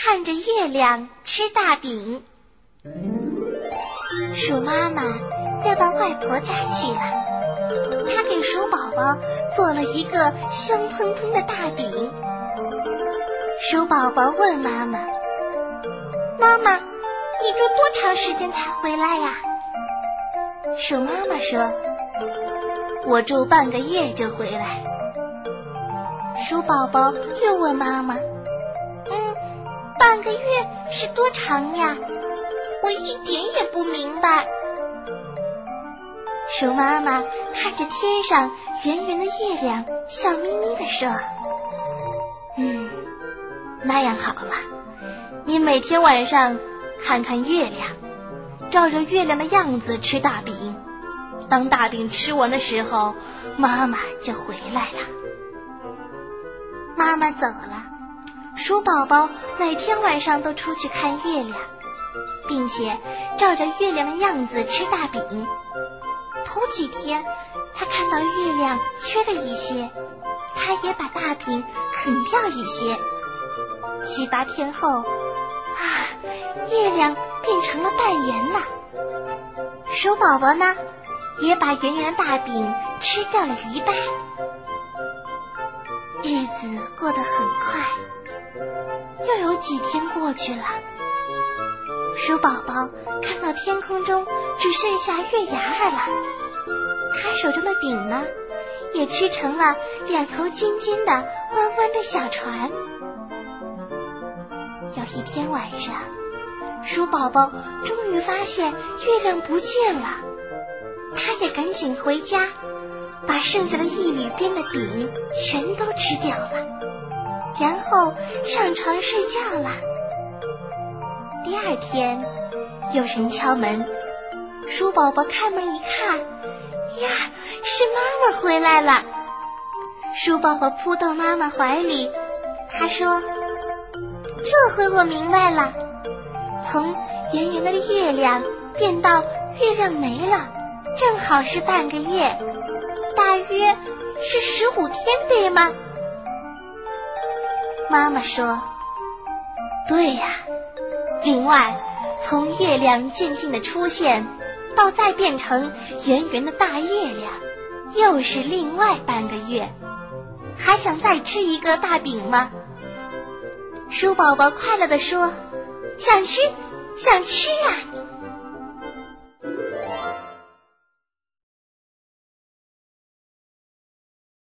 看着月亮吃大饼。鼠妈妈要到外婆家去了，她给鼠宝宝做了一个香喷喷的大饼。鼠宝宝问妈妈：妈妈，你住多长时间才回来呀？鼠妈妈说：我住半个月就回来。鼠宝宝又问妈妈：半个月是多长呀？我一点也不明白。鼠妈妈看着天上圆圆的月亮，笑眯眯地说：那样好了，你每天晚上看看月亮，照着月亮的样子吃大饼。当大饼吃完的时候，妈妈就回来了。妈妈走了，鼠宝宝每天晚上都出去看月亮，并且照着月亮的样子吃大饼。头几天他看到月亮缺了一些，他也把大饼啃掉一些。7、8天后，月亮变成了半圆了。鼠宝宝呢，也把圆圆的大饼吃掉了一半。日子过得很快，又有几天过去了。鼠宝宝看到天空中只剩下月牙了，他手中的饼呢，也吃成了2头尖尖的弯弯的小船。有一天晚上，鼠宝宝终于发现月亮不见了，他也赶紧回家，把剩下的1缕边的饼全都吃掉了，然后上床睡觉了。第2天，有人敲门，鼠宝宝开门一看，呀，是妈妈回来了。鼠宝宝扑到妈妈怀里，他说：这回我明白了，从圆圆的月亮变到月亮没了，正好是半个月，大约是15天，对吗？妈妈说：对呀。另外，从月亮渐渐的出现到再变成圆圆的大月亮，又是另外半个月。还想再吃一个大饼吗？鼠宝宝快乐地说：想吃，想吃啊！